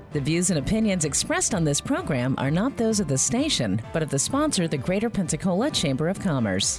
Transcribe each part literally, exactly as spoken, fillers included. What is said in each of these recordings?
The views and opinions expressed on this program are not those of the station, but of the sponsor, the Greater Pensacola Chamber of Commerce.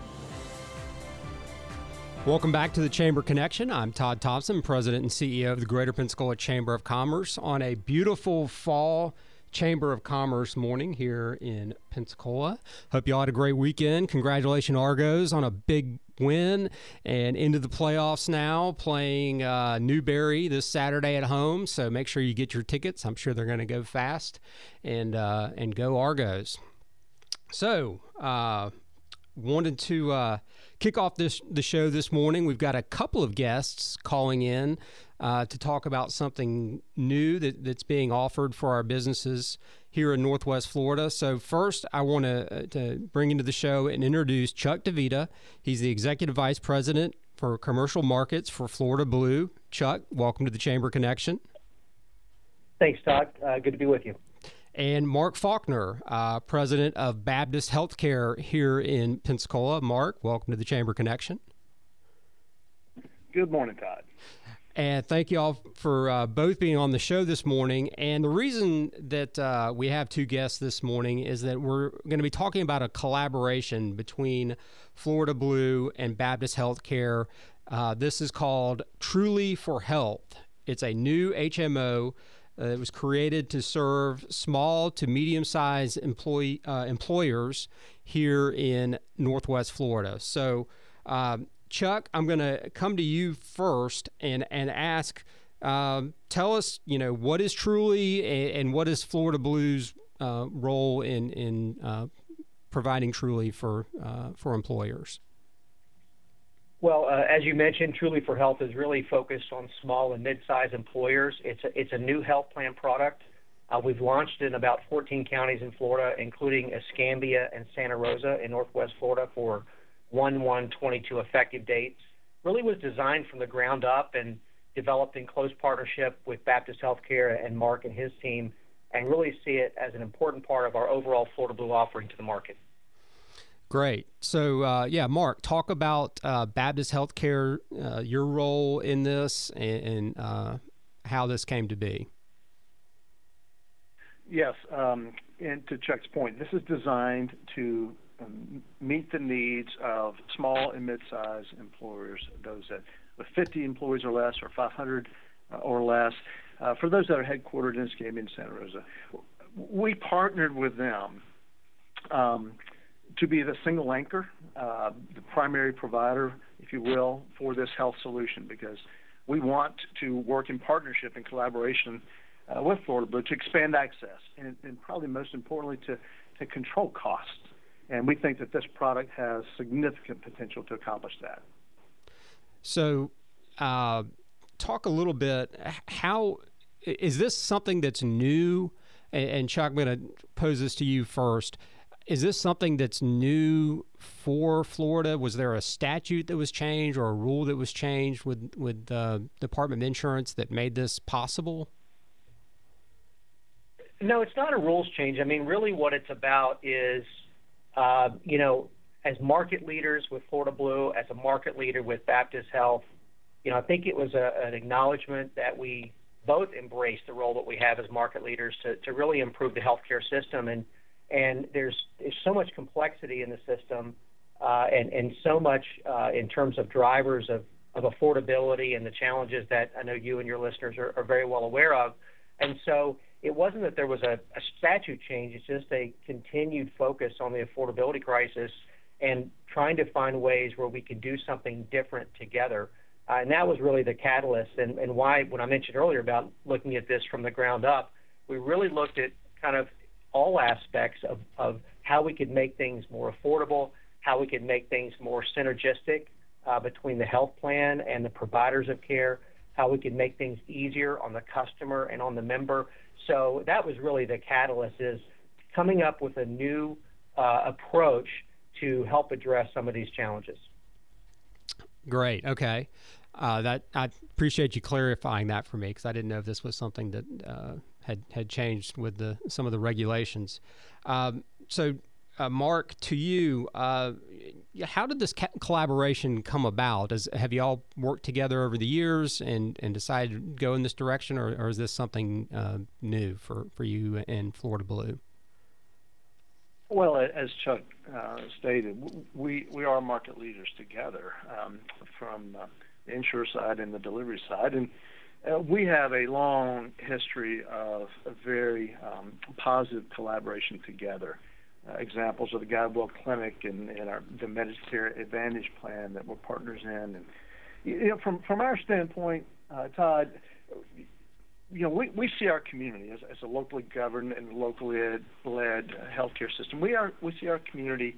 Welcome back to the Chamber Connection. I'm Todd Thompson, President and C E O of the Greater Pensacola Chamber of Commerce, on a beautiful fall Chamber of Commerce morning here in Pensacola. Hope you all had a great weekend. Congratulations, Argos, on a big win and into the playoffs now, playing uh, Newberry this Saturday at home. So make sure you get your tickets. I'm sure they're going to go fast, and uh, and go Argos. So uh, wanted to uh, kick off this the show this morning. We've got a couple of guests calling in Uh, to talk about something new that, that's being offered for our businesses here in Northwest Florida. So first, I want to, uh, to bring into the show and introduce Chuck DeVita. He's the Executive Vice President for Commercial Markets for Florida Blue. Chuck, welcome to the Chamber Connection. Thanks, Todd. Uh, good to be with you. And Mark Faulkner, uh, President of Baptist Healthcare here in Pensacola. Mark, welcome to the Chamber Connection. Good morning, Todd. And thank you all for uh, both being on the show this morning. And the reason that uh, we have two guests this morning is that we're going to be talking about a collaboration between Florida Blue and Baptist Healthcare. Uh, this is called Truly for Health. It's a new H M O uh, that was created to serve small to medium-sized employee uh, employers here in Northwest Florida. So, um, Chuck, I'm going to come to you first and and ask, um, tell us, you know, what is Truly and, and what is Florida Blue's uh, role in in uh, providing Truly for uh, for employers? Well, uh, as you mentioned, Truly for Health is really focused on small and mid-sized employers. It's a, it's a new health plan product. Uh, we've launched in about fourteen counties in Florida, including Escambia and Santa Rosa in Northwest Florida for one one twenty-two effective dates. Really was designed from the ground up and developed in close partnership with Baptist Healthcare and Mark and his team, and really see it as an important part of our overall Florida Blue offering to the market. Great. So, uh, yeah, Mark, talk about uh, Baptist Healthcare, uh, your role in this, and, and uh, how this came to be. Yes, um, and to Chuck's point, this is designed to meet the needs of small and mid-sized employers, those that with fifty employees or less, or five hundred or less. Uh, for those that are headquartered in Escambia and Santa Rosa, we partnered with them um, to be the single anchor, uh, the primary provider, if you will, for this health solution, because we want to work in partnership and collaboration uh, with Florida Blue to expand access, and, and probably most importantly to, to control costs. And we think that this product has significant potential to accomplish that. So, uh, talk a little bit, how, is this something that's new? And, and Chuck, I'm going to pose this to you first. Is this something that's new for Florida? Was there a statute that was changed or a rule that was changed with, with the Department of Insurance that made this possible? No, it's not a rules change. I mean, really what it's about is Uh, you know, as market leaders with Florida Blue, as a market leader with Baptist Health, you know, I think it was a, an acknowledgement that we both embrace the role that we have as market leaders to, to really improve the healthcare system. And and there's there's so much complexity in the system, uh, and and so much uh, in terms of drivers of, of affordability and the challenges that I know you and your listeners are, are very well aware of. And so it wasn't that there was a, a statute change. It's just a continued focus on the affordability crisis and trying to find ways where we could do something different together. Uh, and that was really the catalyst and, and why, when I mentioned earlier about looking at this from the ground up, we really looked at kind of all aspects of, of how we could make things more affordable, how we could make things more synergistic uh, between the health plan and the providers of care, how we could make things easier on the customer and on the member. So that was really the catalyst, is coming up with a new uh, approach to help address some of these challenges. Great. Okay. Uh, that I appreciate you clarifying that for me, because I didn't know if this was something that uh, had had changed with the some of the regulations. Um, so, uh, Mark, to you, uh, how did this ca- collaboration come about? Is, have you all worked together over the years and, and decided to go in this direction, or, or is this something uh, new for, for you and Florida Blue? Well, as Chuck uh, stated, we, we are market leaders together um, from uh, the insurer side and the delivery side. And uh, we have a long history of a very um, positive collaboration together. Uh, examples of the GuideWell Clinic and, and our, the Medicare Advantage plan that we're partners in. And you know, from, from our standpoint, uh, Todd, you know, we, we see our community as, as a locally governed and locally ed, led healthcare system. We are we see our community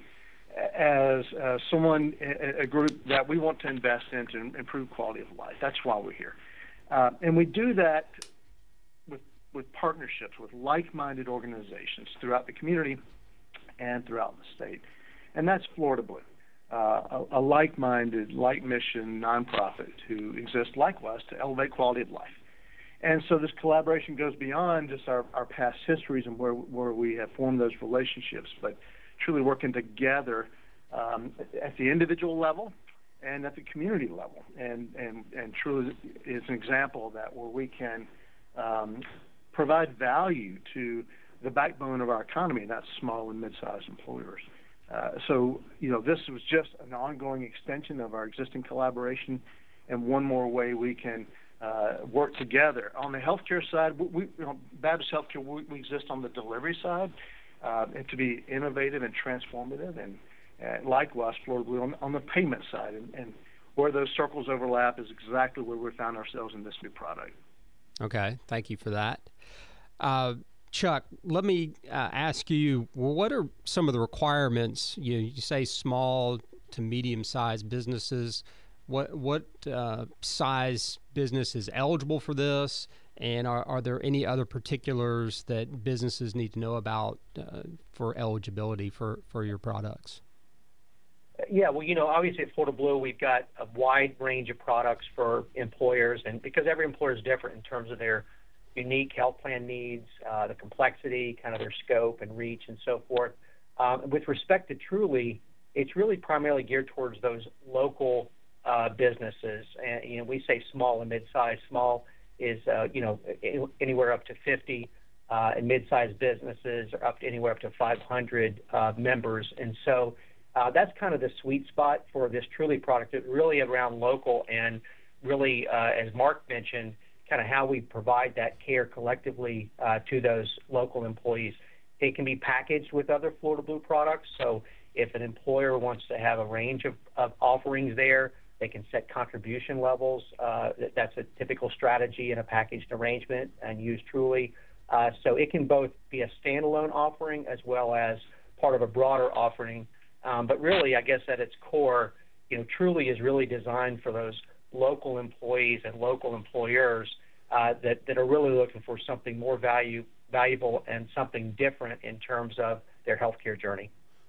as uh, someone, a, a group that we want to invest in to improve quality of life. That's why we're here, uh, and we do that with with partnerships with like-minded organizations throughout the community and throughout the state, and that's Florida Blue, uh, a, a like-minded, like-mission nonprofit who exists likewise to elevate quality of life. And so this collaboration goes beyond just our, our past histories and where where we have formed those relationships, but truly working together um, at the individual level and at the community level. And and, and truly is an example of that, where we can um, provide value to the backbone of our economy, and that's small and mid-sized employers. Uh, so, you know, this was just an ongoing extension of our existing collaboration, and one more way we can uh, work together. On the healthcare side, we, you know, Baptist Healthcare, we, we exist on the delivery side, uh, and to be innovative and transformative, and uh, likewise, Florida Blue on, on the payment side, and, and where those circles overlap is exactly where we found ourselves in this new product. Okay, thank you for that. Uh, Chuck, let me uh, ask you, well, what are some of the requirements? You, you say small to medium-sized businesses. What what uh, size business is eligible for this? And are, are there any other particulars that businesses need to know about uh, for eligibility for, for your products? Yeah, well, you know, obviously at Florida Blue, we've got a wide range of products for employers, and because every employer is different in terms of their unique health plan needs, uh, the complexity, kind of their scope and reach and so forth. Um, with respect to Truly, it's really primarily geared towards those local uh, businesses. And, you know, we say small and mid-sized. Small is, uh, you know, anywhere up to fifty, uh, and mid-sized businesses are up to anywhere up to five hundred uh, members. And so uh, that's kind of the sweet spot for this Truly product. It's really around local and really, uh, as Mark mentioned, kind of how we provide that care collectively uh, to those local employees. It can be packaged with other Florida Blue products. So if an employer wants to have a range of, of offerings there, they can set contribution levels. Uh, that's a typical strategy in a packaged arrangement, and use Truly. Uh, so it can both be a standalone offering as well as part of a broader offering. Um, but really, I guess at its core, you know, Truly is really designed for those local employees and local employers uh, that, that are really looking for something more value, valuable and something different in terms of their healthcare journey.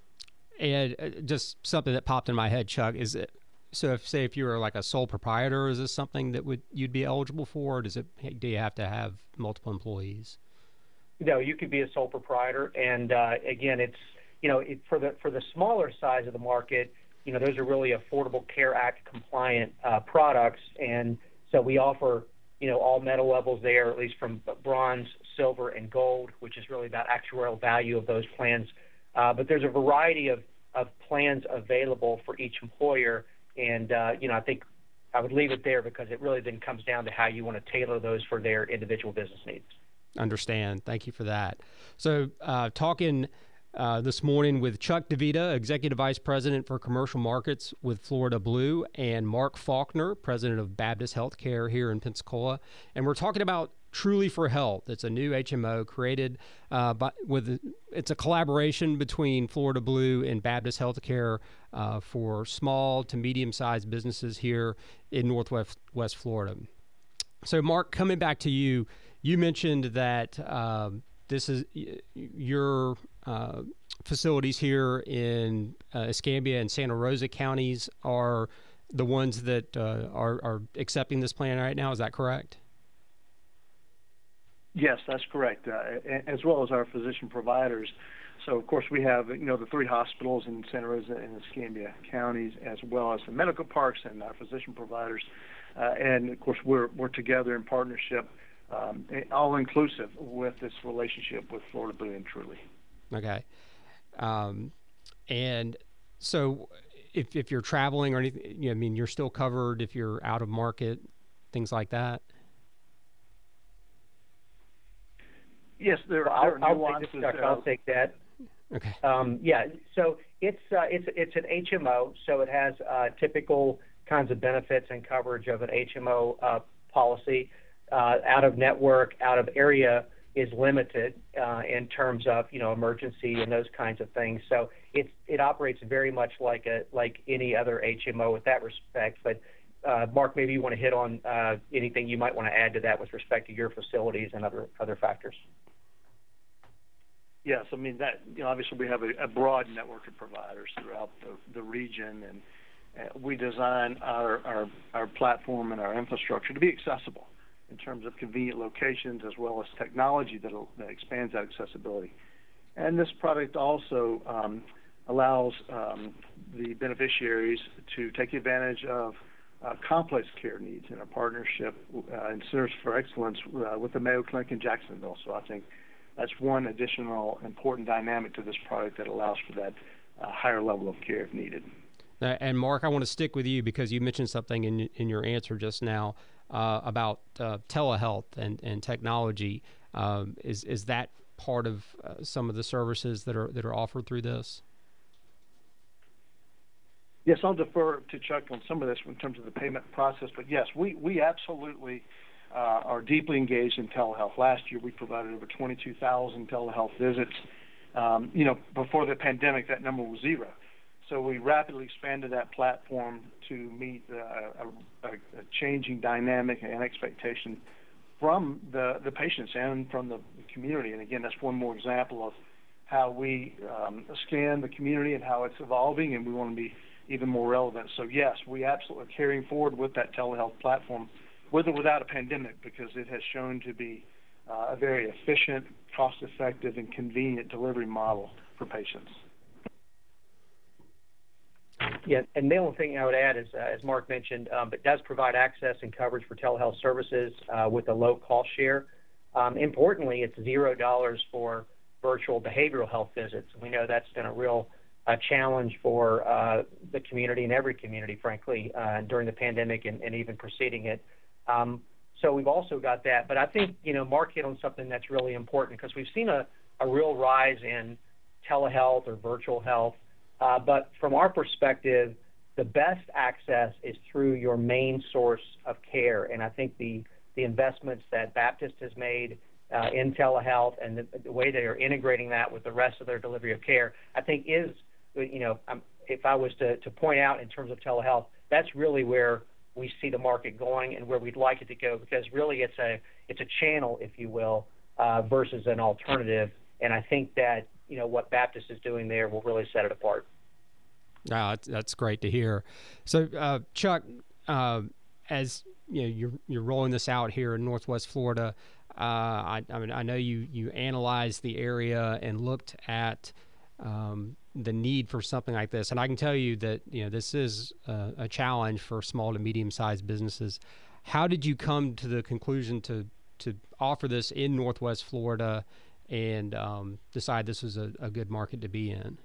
And uh, just something that popped in my head, Chuck, is it, so if, say, if you were like a sole proprietor, is this something that would you'd be eligible for, or does it, do you have to have multiple employees? No, you could be a sole proprietor. And uh, again, it's, you know, it, for the for the smaller size of the market, you know, those are really Affordable Care Act compliant uh, products. And so we offer, you know, all metal levels there, at least from bronze, silver, and gold, which is really about actuarial value of those plans. Uh, but there's a variety of, of plans available for each employer. And, uh, you know, I think I would leave it there because it really then comes down to how you want to tailor those for their individual business needs. Understand. Thank you for that. So uh, talking Uh, this morning with Chuck DeVita, Executive Vice President for Commercial Markets with Florida Blue, and Mark Faulkner, President of Baptist Healthcare here in Pensacola. And we're talking about Truly for Health. It's a new H M O created uh, by, with, it's a collaboration between Florida Blue and Baptist Healthcare uh, for small to medium-sized businesses here in Northwest West Florida. So, Mark, coming back to you, you mentioned that um, this is your uh, facilities here in uh, Escambia and Santa Rosa counties are the ones that uh, are, are accepting this plan right now. Is that correct? Yes, that's correct, uh, as well as our physician providers. So, of course, we have, you know, the three hospitals in Santa Rosa and Escambia counties, as well as the medical parks and our physician providers. Uh, and, of course, we're, we're together in partnership, um, all-inclusive with this relationship with Florida Blue and Truly. Okay. Um, and so if, if you're traveling or anything, you know, I mean, you're still covered if you're out of market, things like that? Yes, there, I'll, there are I'll nuances. Take this, I'll take that. Okay. Um, yeah, so it's uh, it's it's an H M O, so it has uh, typical kinds of benefits and coverage of an H M O uh, policy. Uh, out of network, out of area is limited uh, in terms of you know emergency and those kinds of things. So it's it operates very much like a like any other H M O with that respect. But uh, Mark, maybe you want to hit on uh, anything you might want to add to that with respect to your facilities and other other factors. Yes, I mean that. You know, obviously we have a, a broad network of providers throughout the, the region, and uh, we design our, our our platform and our infrastructure to be accessible in terms of convenient locations as well as technology that that expands that accessibility. And this product also um, allows um, the beneficiaries to take advantage of uh, complex care needs in a partnership uh, and Centers for Excellence uh, with the Mayo Clinic in Jacksonville. So I think that's one additional important dynamic to this product that allows for that uh, higher level of care if needed. Uh, and Mark, I want to stick with you because you mentioned something in in your answer just now uh, about uh, telehealth and, and technology. Um, is is that part of uh, some of the services that are that are offered through this? Yes, I'll defer to Chuck on some of this in terms of the payment process, but yes, we we absolutely Uh, are deeply engaged in telehealth. Last year, we provided over twenty-two thousand telehealth visits. Um, you know, before the pandemic, that number was zero. So we rapidly expanded that platform to meet uh, a, a changing dynamic and expectation from the, the patients and from the community. And again, that's one more example of how we um, scan the community and how it's evolving, and we want to be even more relevant. So yes, we absolutely are carrying forward with that telehealth platform, with or without a pandemic, because it has shown to be uh, a very efficient, cost-effective, and convenient delivery model for patients. Yeah, and the only thing I would add is, uh, as Mark mentioned, um, it does provide access and coverage for telehealth services uh, with a low cost share. Um, importantly, it's zero dollars for virtual behavioral health visits. We know that's been a real uh, challenge for uh, the community and every community, frankly, uh, during the pandemic and, and even preceding it. Um, so we've also got that. But I think, you know, Mark hit on something that's really important because we've seen a, a real rise in telehealth or virtual health. Uh, but from our perspective, the best access is through your main source of care. And I think the, the investments that Baptist has made uh, in telehealth and the, the way they are integrating that with the rest of their delivery of care, I think is, you know, um, if I was to, to point out in terms of telehealth, that's really where we see the market going and where we'd like it to go, because really it's a it's a channel, if you will, uh, versus an alternative. And I think that, you know, what Baptist is doing there will really set it apart. Ah, that's, that's great to hear. So, uh, Chuck, uh, as you know, you're you're rolling this out here in Northwest Florida. Uh, I, I mean, I know you you analyzed the area and looked at um, the need for something like this, and I can tell you that you know this is a, a challenge for small to medium-sized businesses. How did you come to the conclusion to to offer this in Northwest Florida and um, decide this was a, a good market to be in?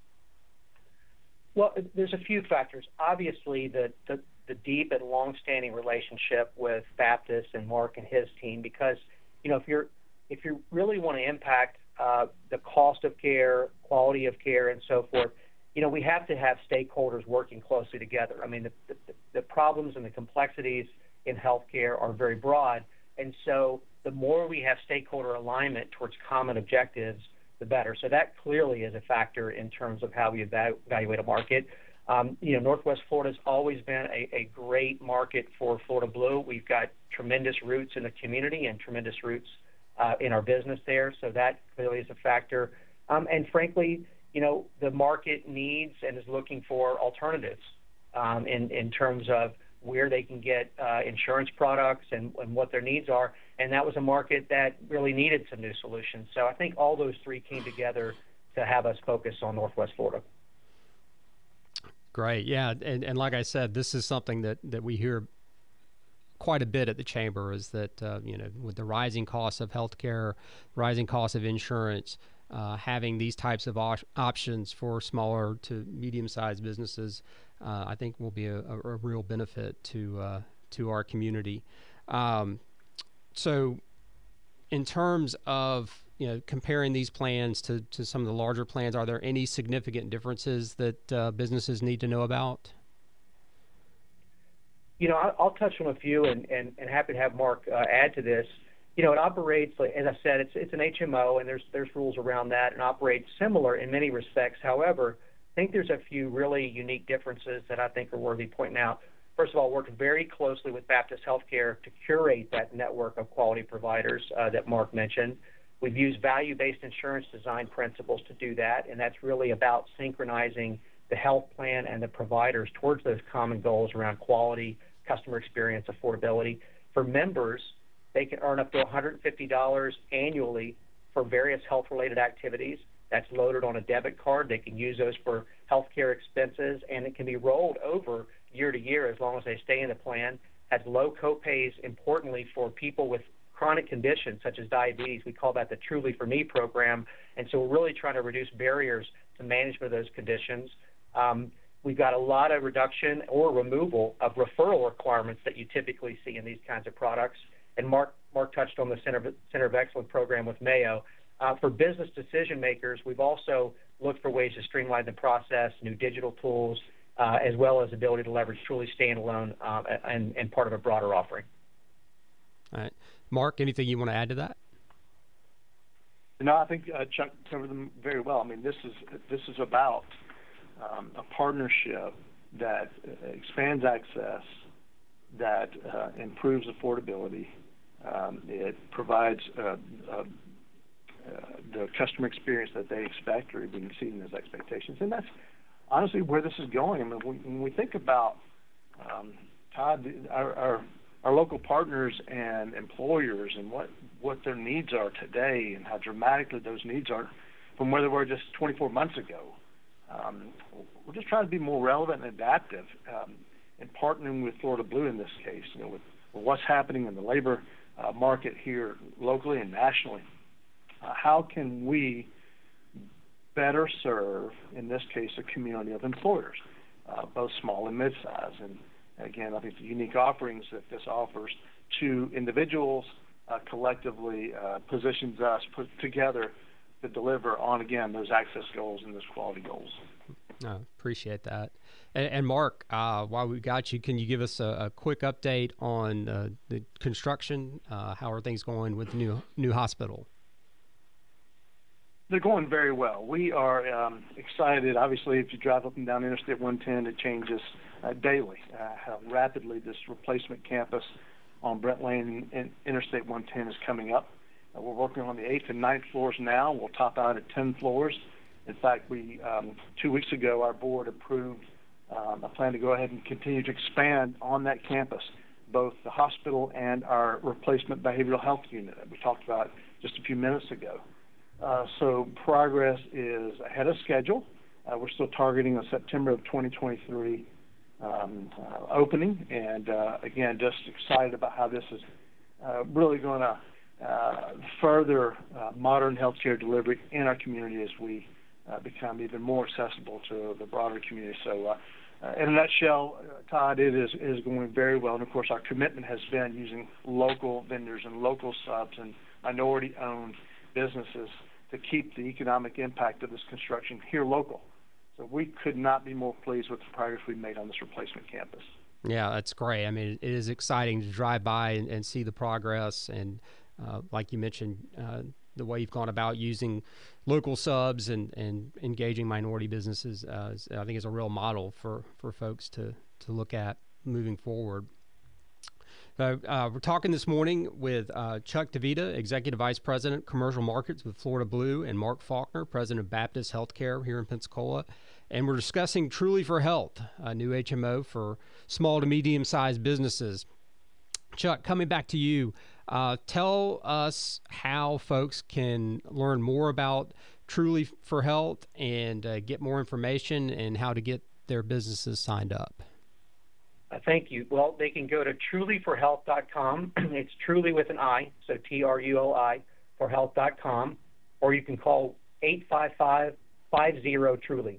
Well, there's a few factors. Obviously, the the, the deep and long-standing relationship with Baptist and Mark and his team, because you know if you're if you really want to impact Uh, the cost of care, quality of care, and so forth, you know, we have to have stakeholders working closely together. I mean, the, the, the problems and the complexities in healthcare are very broad, and so the more we have stakeholder alignment towards common objectives, the better. So that clearly is a factor in terms of how we eva- evaluate a market. Um, you know, Northwest Florida has always been a, a great market for Florida Blue. We've got tremendous roots in the community and tremendous roots Uh, in our business there, so that clearly is a factor. Um, and frankly, you know, the market needs and is looking for alternatives um, in, in terms of where they can get uh, insurance products and, and what their needs are. and that was a market that really needed some new solutions. So I think all those three came together to have us focus on Northwest Florida. Great, yeah, and and like I said, this is something that that we hear quite a bit at the chamber, is that uh, you know, with the rising costs of healthcare, rising costs of insurance, uh, having these types of op- options for smaller to medium-sized businesses, uh, I think will be a, a, a real benefit to uh, to our community. Um, so, in terms of you know comparing these plans to to some of the larger plans, are there any significant differences that uh, businesses need to know about? You know, I'll touch on a few, and, and, and happy to have Mark uh, add to this. You know, it operates, like, as I said, it's it's an H M O, and there's there's rules around that, and operates similar in many respects. However, I think there's a few really unique differences that I think are worthy pointing out. First of all, worked very closely with Baptist Healthcare to curate that network of quality providers uh, that Mark mentioned. We've used value-based insurance design principles to do that, and that's really about synchronizing the health plan and the providers towards those common goals around quality, customer experience, affordability. For members, they can earn up to one hundred fifty dollars annually for various health-related activities. That's loaded on a debit card. They can use those for healthcare expenses, and it can be rolled over year to year as long as they stay in the plan. Has low copays, importantly, for people with chronic conditions such as diabetes. We call that the Truly For Me program, and so we're really trying to reduce barriers to management of those conditions. Um, we've got a lot of reduction or removal of referral requirements that you typically see in these kinds of products. And Mark Mark touched on the Center of, Center of Excellence program with Mayo. Uh, for business decision makers, we've also looked for ways to streamline the process, new digital tools, uh, as well as ability to leverage Truly standalone uh, and, and part of a broader offering. All right. Mark, anything you want to add to that? No, I think uh, Chuck covered them very well. I mean, this is this is about Um, a partnership that uh, expands access, that uh, improves affordability. Um, it provides uh, uh, uh, the customer experience that they expect or even exceeding those expectations. And that's honestly where this is going. I mean, when, when we think about, um, Todd, our, our, our local partners and employers and what, what their needs are today and how dramatically those needs are from where they were just twenty-four months ago. Um, we're just trying to be more relevant and adaptive, um, and partnering with Florida Blue in this case, you know, with, with what's happening in the labor uh, market here locally and nationally. Uh, how can we better serve, in this case, a community of employers, uh, both small and mid-size? And again, I think the unique offerings that this offers to individuals uh, collectively uh, positions us put together to deliver on, again, those access goals and those quality goals. I appreciate that. And, and Mark, uh, while we got you, can you give us a, a quick update on uh, the construction? Uh, how are things going with the new new hospital? They're going very well. We are um, excited. Obviously, if you drive up and down Interstate one ten, it changes uh, daily uh, how rapidly this replacement campus on Brent Lane and Interstate one ten is coming up. Uh, we're working on the eighth and ninth floors now. We'll top out at ten floors. In fact, we um, two weeks ago, our board approved um, a plan to go ahead and continue to expand on that campus, both the hospital and our replacement behavioral health unit that we talked about just a few minutes ago. Uh, so progress is ahead of schedule. Uh, we're still targeting a September of twenty twenty-three um, uh, opening, and uh, again, just excited about how this is uh, really going to Uh, further uh, modern healthcare delivery in our community as we uh, become even more accessible to the broader community. So uh, uh, in a nutshell, uh, Todd, it is, is going very well. And, of course, our commitment has been using local vendors and local subs and minority-owned businesses to keep the economic impact of this construction here local. So we could not be more pleased with the progress we've made on this replacement campus. Yeah, that's great. I mean, it is exciting to drive by and, and see the progress. And Uh, like you mentioned, uh, the way you've gone about using local subs and, and engaging minority businesses, uh, is, I think is a real model for, for folks to, to look at moving forward. So, uh, we're talking this morning with uh, Chuck DeVita, Executive Vice President, Commercial Markets with Florida Blue, and Mark Faulkner, President of Baptist Healthcare here in Pensacola. And we're discussing Truly for Health, a new H M O for small to medium-sized businesses. Chuck, coming back to you, Uh, tell us how folks can learn more about Truly for Health and uh, get more information and how to get their businesses signed up. Uh, thank you. Well, they can go to truly for health dot com. It's Truly with an I, so T R U L I, for health dot com, or you can call eight five five, five zero, Truly.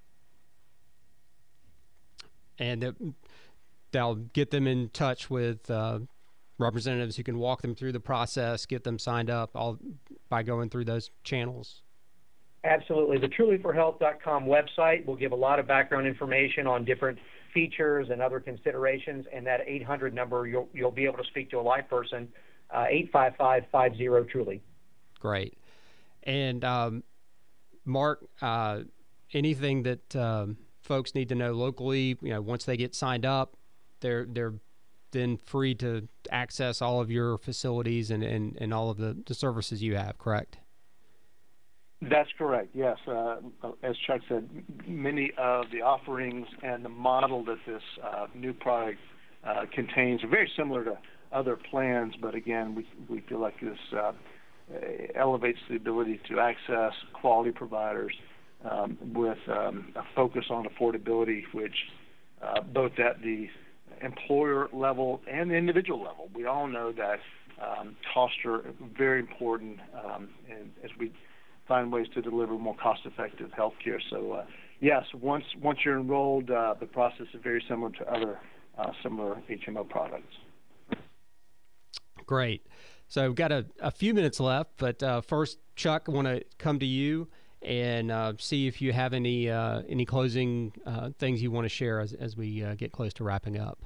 And it, they'll get them in touch with uh, representatives who can walk them through the process, get them signed up all by going through those channels. Absolutely. The truly for health dot com website will give a lot of background information on different features and other considerations, and that eight hundred number, you'll, you'll be able to speak to a live person, uh, eight five five, five zero, Truly. Great. And um, Mark, uh, anything that um, folks need to know locally, you know, once they get signed up, they're they're then free to access all of your facilities and, and, and all of the, the services you have, correct? That's correct, yes. Uh, as Chuck said, many of the offerings and the model that this uh, new product uh, contains are very similar to other plans, but again, we, we feel like this uh, elevates the ability to access quality providers um, with um, a focus on affordability, which uh, both at the employer level and the individual level, we all know that um, costs are very important, um, and as we find ways to deliver more cost-effective health care. So, uh, yes, once once you're enrolled, uh, the process is very similar to other uh, similar H M O products. Great. So we've got a, a few minutes left, but uh, first, Chuck, I want to come to you and uh, see if you have any uh, any closing uh, things you want to share as, as we uh, get close to wrapping up.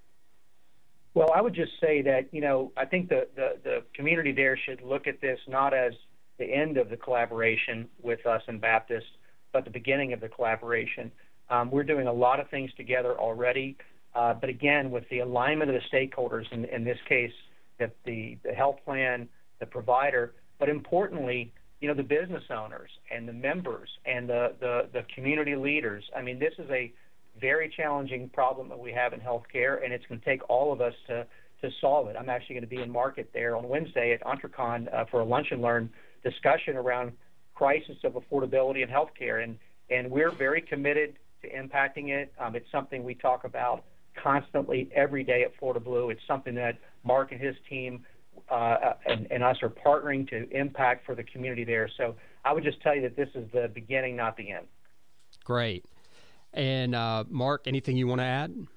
Well, I would just say that, you know, I think the, the, the community there should look at this not as the end of the collaboration with us and Baptist, but the beginning of the collaboration. Um, we're doing a lot of things together already, uh, but again, with the alignment of the stakeholders, in, in this case, the, the, the health plan, the provider, but importantly, you know, the business owners and the members and the, the, the community leaders. I mean, this is a very challenging problem that we have in healthcare, and it's going to take all of us to, to solve it. I'm actually going to be in market there on Wednesday at Entrecon uh, for a lunch and learn discussion around crisis of affordability in healthcare, and and we're very committed to impacting it. Um, it's something we talk about constantly every day at Florida Blue. It's something that Mark and his team uh, and, and us are partnering to impact for the community there. So I would just tell you that this is the beginning, not the end. Great. And uh, Mark, anything you want to add?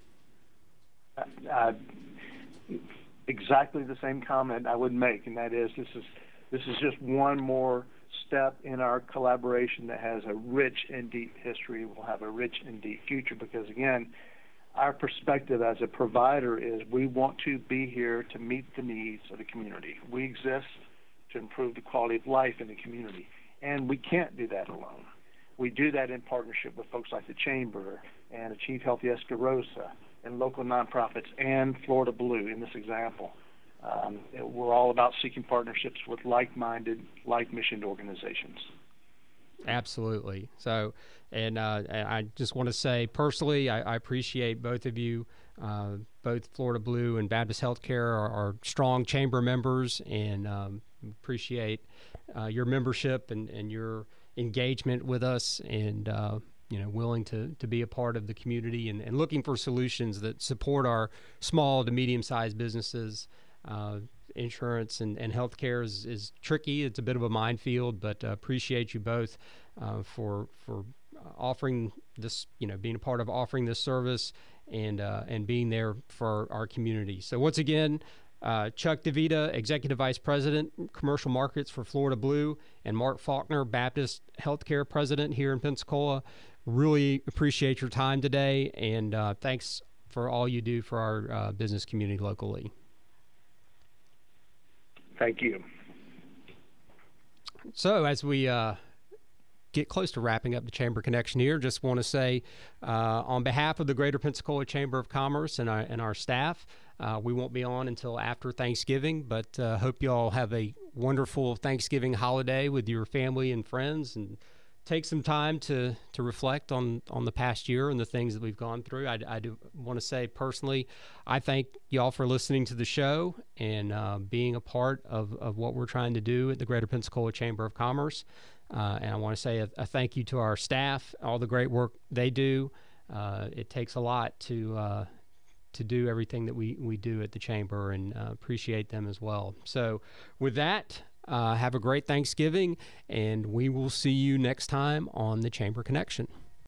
Uh, exactly the same comment I would make, and that is this is This is just one more step in our collaboration that has a rich and deep history. We'll have a rich and deep future because, again, our perspective as a provider is we want to be here to meet the needs of the community. We exist to improve the quality of life in the community, and we can't do that alone. We do that in partnership with folks like the Chamber and Achieve Healthy Escarosa and local nonprofits and Florida Blue in this example. Um, we're all about seeking partnerships with like-minded, like-missioned organizations. Absolutely. So, and uh, I just want to say personally, I, I appreciate both of you. Uh, both Florida Blue and Baptist Healthcare are, are strong chamber members, and um, appreciate uh, your membership and, and your engagement with us, and uh, you know, willing to, to be a part of the community and, and looking for solutions that support our small to medium-sized businesses. Uh, insurance and, and healthcare is, is tricky. It's a bit of a minefield, but uh, appreciate you both uh, for for offering this, you know, being a part of offering this service and uh, and being there for our community. So once again, uh, Chuck DeVita, Executive Vice President, Commercial Markets for Florida Blue, and Mark Faulkner, Baptist Healthcare President here in Pensacola. Really appreciate your time today, and uh, thanks for all you do for our uh, business community locally. Thank you. So as we uh, get close to wrapping up the Chamber Connection here, just want to say uh, on behalf of the Greater Pensacola Chamber of Commerce and our, and our staff, uh, we won't be on until after Thanksgiving, but uh, hope you all have a wonderful Thanksgiving holiday with your family and friends, and take some time to to reflect on on the past year and the things that we've gone through. I, I do want to say personally, I thank y'all for listening to the show and uh, being a part of, of what we're trying to do at the Greater Pensacola Chamber of Commerce. Uh, and I want to say a, a thank you to our staff, all the great work they do. Uh, it takes a lot to uh, to do everything that we, we do at the Chamber, and uh, appreciate them as well. So with that, Uh, have a great Thanksgiving, and we will see you next time on the Chamber Connection.